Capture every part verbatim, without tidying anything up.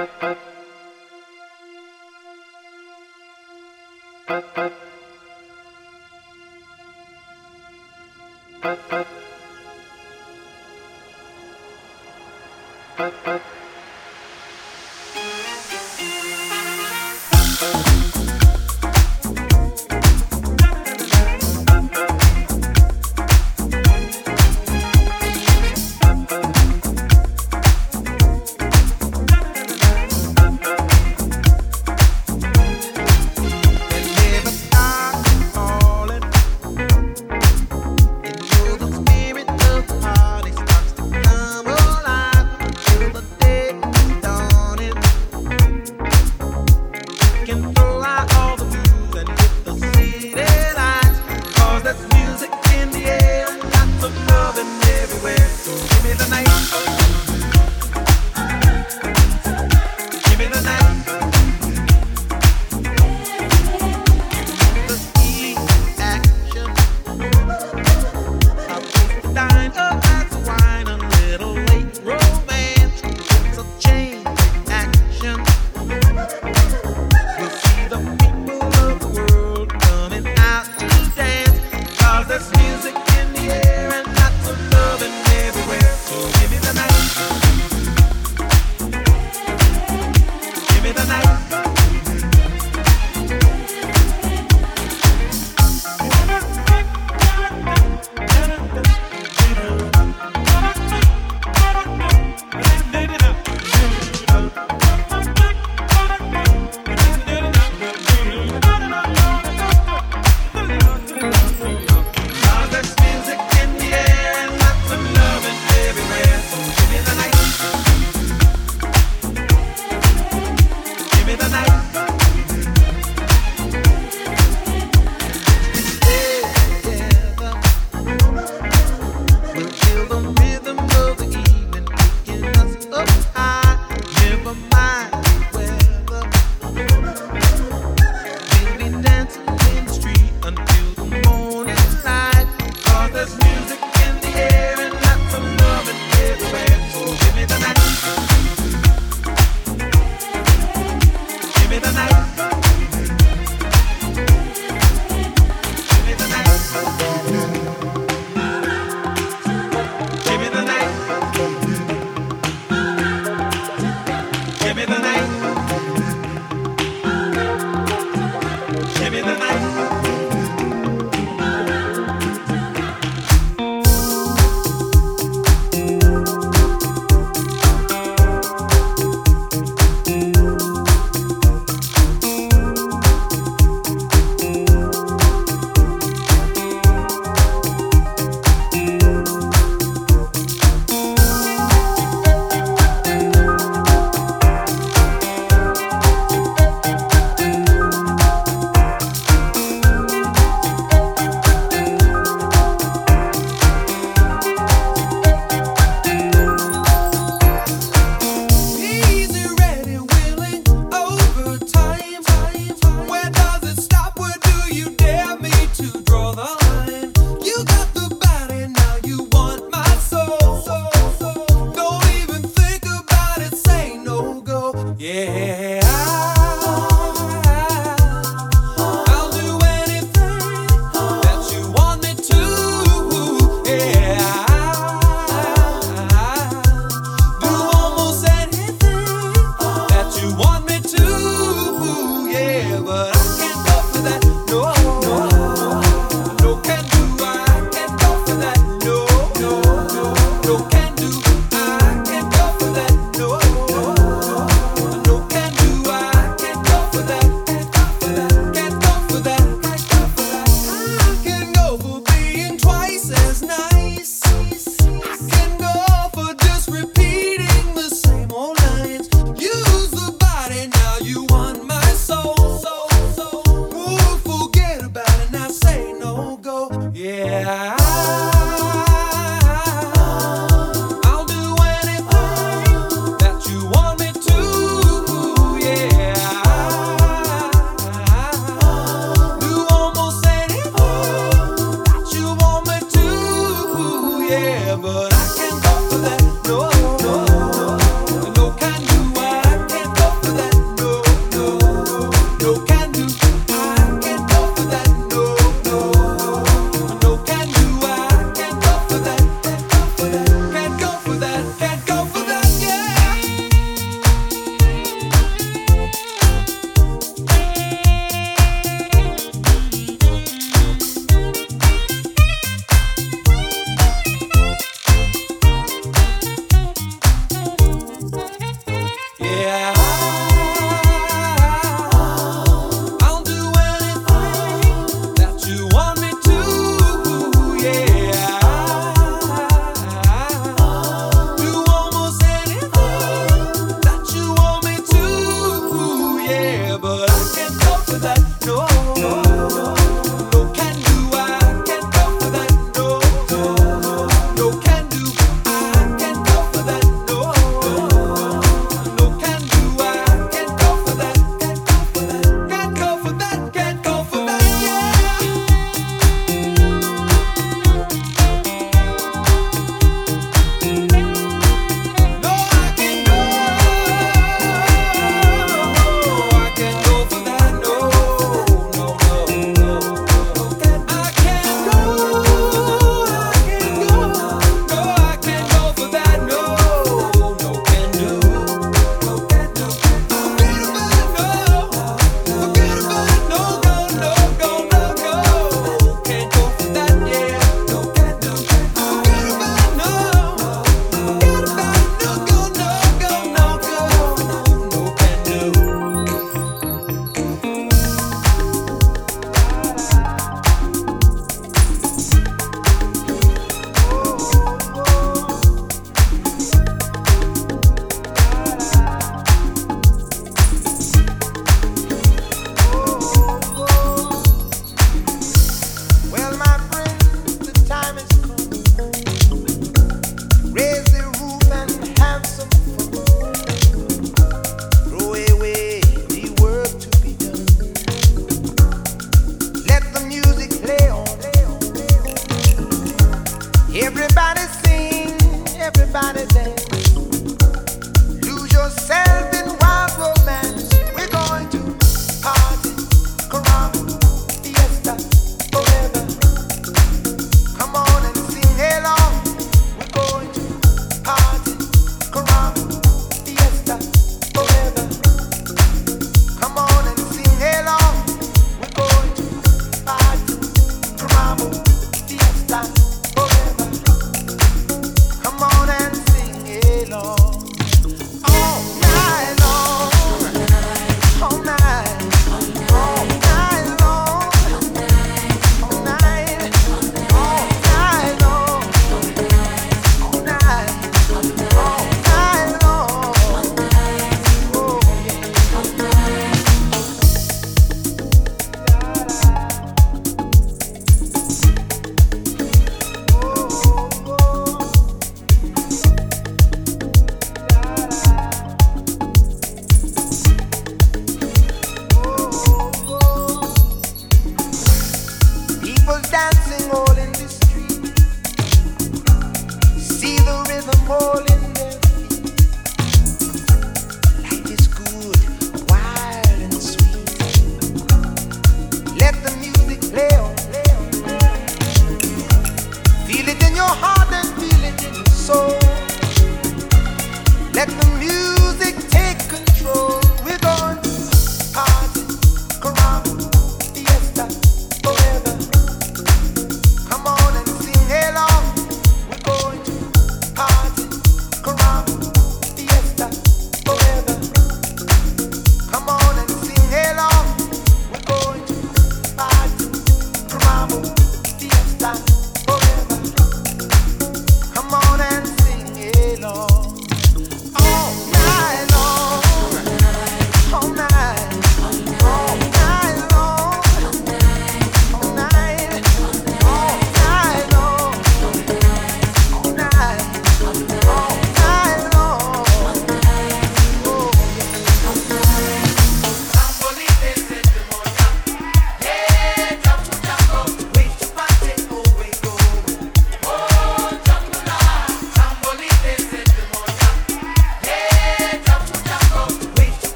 No can Can do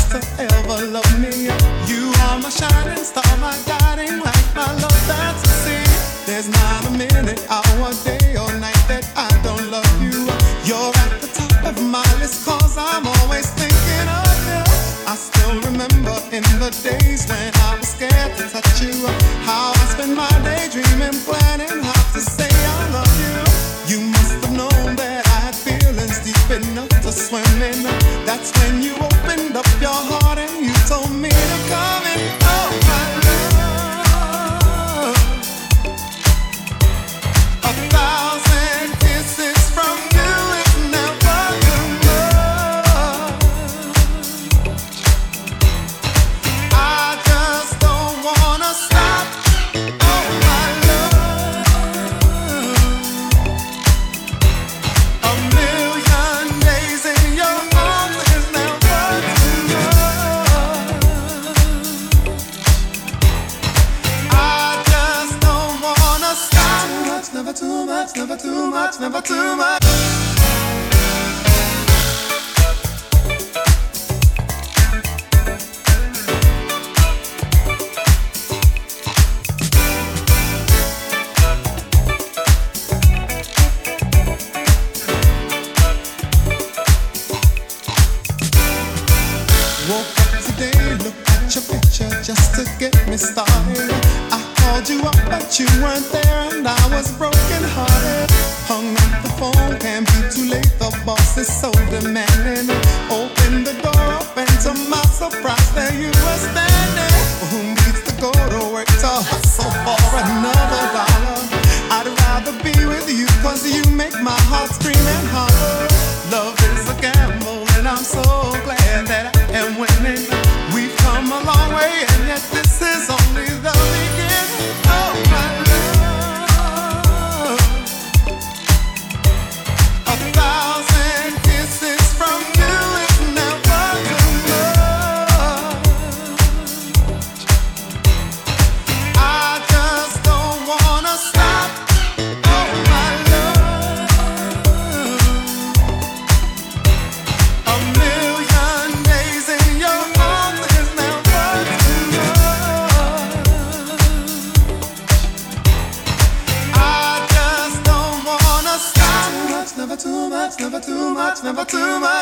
to ever love me. You are my shining star, my guiding light, my love that's a sea. There's not a minute, hour, day or night that I don't love you. You're at the top of my list, cause I'm always thinking of you. I still remember in the days when I was scared to touch you, how I spent my day dreaming, planning how to say I love you. You must have known that I had feelings deep enough to swim in. That's when you opened up your heart and you told me to come in. Oh my love, a thousand kisses from you is never enough. I just don't wanna stop. Oh my love, a million days in your arms is never enough. I just don't wanna stop. Too much, never too much, never too much, never too much. Woke up today, looked at your picture just to get me started. I called you up, but you weren't there, and I was broken hearted. Hung up the phone, can't be too late. The boss is so demanding. Opened the door up, and to my surprise, there you were standing. Who needs to go to work to hustle for another dollar? I'd rather be with you, cause you make my heart scream and holler. Love is a gamble, and I'm so glad that I am winning. We've come a long way, and yet this is only the beginning. Oh my love, a thousand kisses from you is never enough. I just don't wanna stop. Oh my love, a million days in your arms is never enough. I just don't wanna stop. Too much, never too much, never too much, never too much.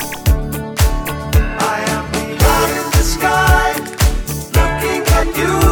You